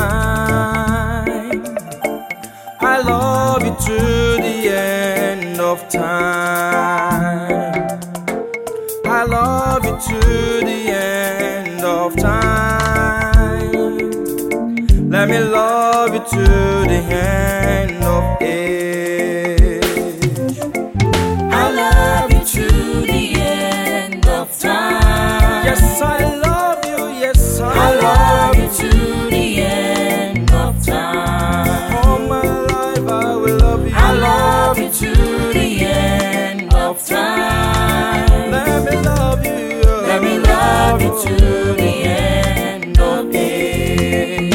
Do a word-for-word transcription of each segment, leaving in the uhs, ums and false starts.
time. I love you to the end of time. I love you to the end of time. Let me love you to the end of age. I love you to the end of time. Yes, I love you. Yes, I, I love you to the end of time. all my life I will love you. I love you to the end of time. Let me love you. Let me love you to the end of age.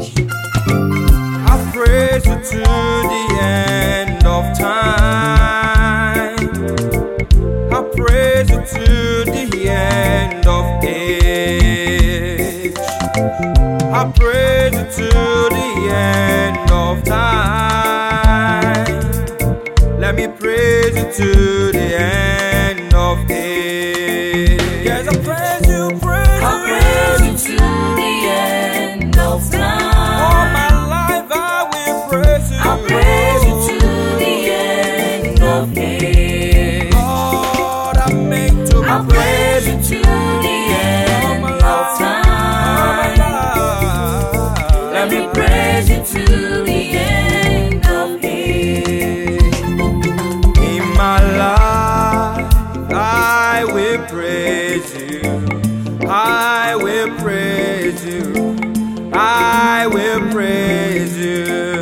I praise you to the end of time. I praise you to the end of age. I praise you to the end of time. Let me praise you to the end of age. Yes, I praise you, praise I you. praise you to the end of All time. my life I will praise you. I praise you to the end of age. Lord, I make to I praise you to the end of time. Let me praise you to the end of age. In my life, I will praise you. I will praise you. I will praise you.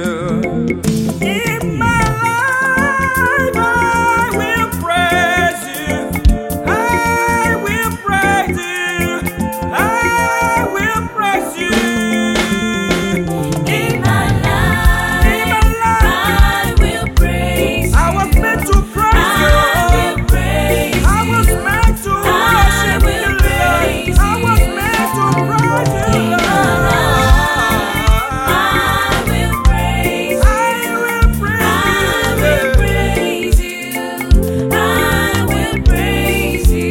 In my life, I will praise you. I will praise you. I will praise you. In my life, I will praise you. I was meant to praise I you. will praise I was you. meant to I worship will you, praise Lord. I was you. meant to praise you, In my Lord. life, I will praise I you. will I praise will you. praise you. I will praise you.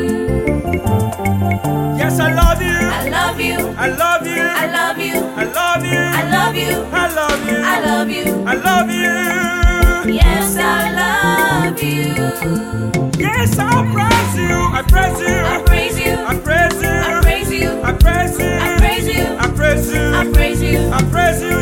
Yes, I love you. I love you. I love you. I love you. I love you. I love you. I love you. I love you. I love you. Yes, I love you. Yes, I'll praise you. I praise you. I praise you. I praise you. I praise you. I praise you. I praise you. I praise you. I praise you. I praise you.